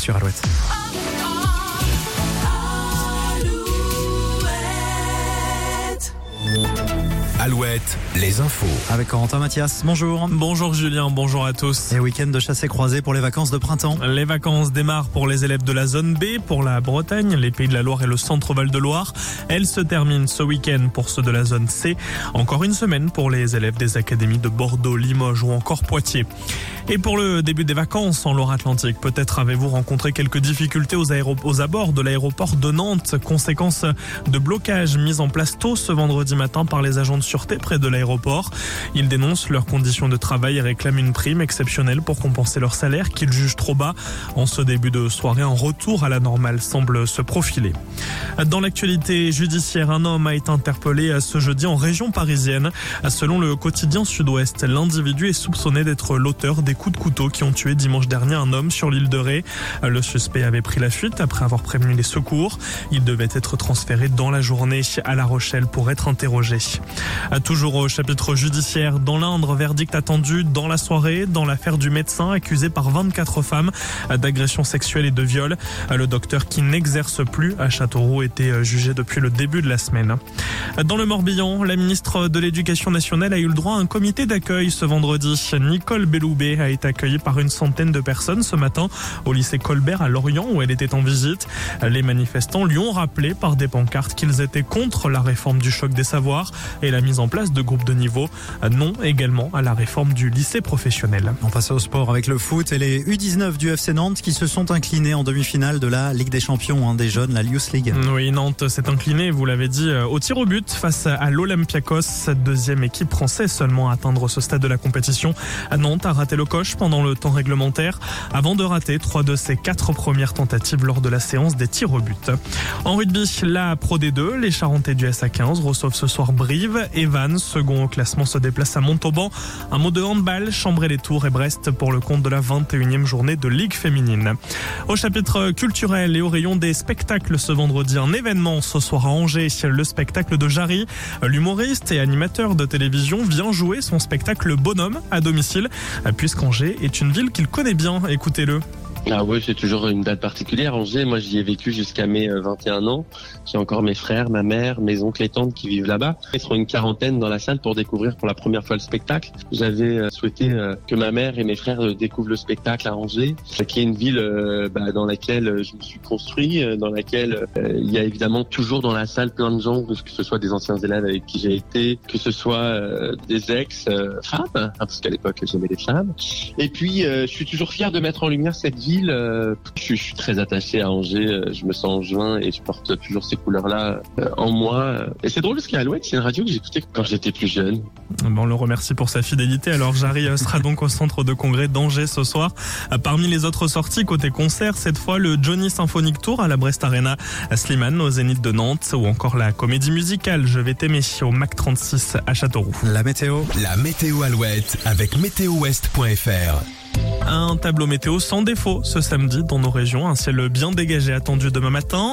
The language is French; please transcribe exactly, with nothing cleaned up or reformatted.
sur Alouette. Alouette, les infos. Avec Corentin Mathias, bonjour. Bonjour Julien, bonjour à tous. Et week-end de chassé croisé pour les vacances de printemps. Les vacances démarrent pour les élèves de la zone B, pour la Bretagne, les Pays de la Loire et le centre Val-de-Loire. Elles se terminent ce week-end pour ceux de la zone C. Encore une semaine pour les élèves des académies de Bordeaux, Limoges ou encore Poitiers. Et pour le début des vacances en Loire-Atlantique, peut-être avez-vous rencontré quelques difficultés aux, aéro- aux abords de l'aéroport de Nantes, conséquence de blocages mis en place tôt ce vendredi matin par les agents de sûreté près de l'aéroport. Ils dénoncent leurs conditions de travail et réclament une prime exceptionnelle pour compenser leur salaire qu'ils jugent trop bas. En ce début de soirée, un retour à la normale semble se profiler. Dans l'actualité judiciaire, un homme a été interpellé ce jeudi en région parisienne. Selon le quotidien Sud-Ouest, l'individu est soupçonné d'être l'auteur des coups de couteau qui ont tué dimanche dernier un homme sur l'île de Ré. Le suspect avait pris la fuite après avoir prévenu les secours. Il devait être transféré dans la journée à La Rochelle pour être interrogé. Toujours au chapitre judiciaire, dans l'Indre, verdict attendu dans la soirée dans l'affaire du médecin accusé par vingt-quatre femmes d'agression sexuelle et de viol. Le docteur qui n'exerce plus à Châteauroux était jugé depuis le début de la semaine. Dans le Morbihan, la ministre de l'Éducation nationale a eu le droit à un comité d'accueil ce vendredi. Nicole Belloubet a été accueillie par une centaine de personnes ce matin au lycée Colbert à Lorient où elle était en visite. Les manifestants lui ont rappelé par des pancartes qu'ils étaient contre la réforme du choc des savoirs et la mise en place de groupes de niveau, non également à la réforme du lycée professionnel. On passe au sport avec le foot et les U dix-neuf du F C Nantes qui se sont inclinés en demi-finale de la Ligue des Champions hein, des jeunes, la Youth League. Oui, Nantes s'est incliné, vous l'avez dit, au tir au but face à l'Olympiakos, deuxième équipe française seulement à atteindre ce stade de la compétition. Nantes a raté le coche pendant le temps réglementaire avant de rater trois de ses quatre premières tentatives lors de la séance des tirs au but. En rugby, la Pro D deux, les Charentais du S A quinze reçoivent ce soir Brive et Vannes, second au classement, se déplace à Montauban. Un mot de handball, Chambray-les-Tours et Brest pour le compte de la vingt et unième journée de Ligue féminine. Au chapitre culturel et au rayon des spectacles ce vendredi, un événement ce soir à Angers, le spectacle de Jarry. L'humoriste et animateur de télévision vient jouer son spectacle Bonhomme à domicile, puisqu'Angers est une ville qu'il connaît bien. Écoutez-le. Ah ouais, c'est toujours une date particulière. Angers, moi j'y ai vécu jusqu'à mes vingt et un ans. J'ai encore mes frères, ma mère, mes oncles et tantes qui vivent là-bas. Ils seront une quarantaine dans la salle pour découvrir pour la première fois le spectacle. J'avais souhaité que ma mère et mes frères découvrent le spectacle à Angers, qui est une ville bah, dans laquelle je me suis construit, dans laquelle euh, il y a évidemment toujours dans la salle plein de gens, que ce soit des anciens élèves avec qui j'ai été, que ce soit euh, des ex-femmes, hein, parce qu'à l'époque j'aimais les femmes. Et puis euh, je suis toujours fier de mettre en lumière cette ville. Euh, je, je suis très attaché à Angers, euh, je me sens angevin et je porte toujours ces couleurs-là euh, en moi. Et c'est drôle parce qu'à Alouette, c'est une radio que j'écoutais quand j'étais plus jeune. Bon, on le remercie pour sa fidélité. Alors Jarry sera donc au centre de congrès d'Angers ce soir. Parmi les autres sorties côté concert, cette fois le Johnny Symphonic Tour à la Brest Arena, à Slimane au Zénith de Nantes ou encore la comédie musicale Je vais t'aimer au Mac trente-six à Châteauroux. La météo. La météo Alouette avec météo ouest point f r. Un tableau météo sans défaut ce samedi dans nos régions. Un ciel bien dégagé attendu demain matin.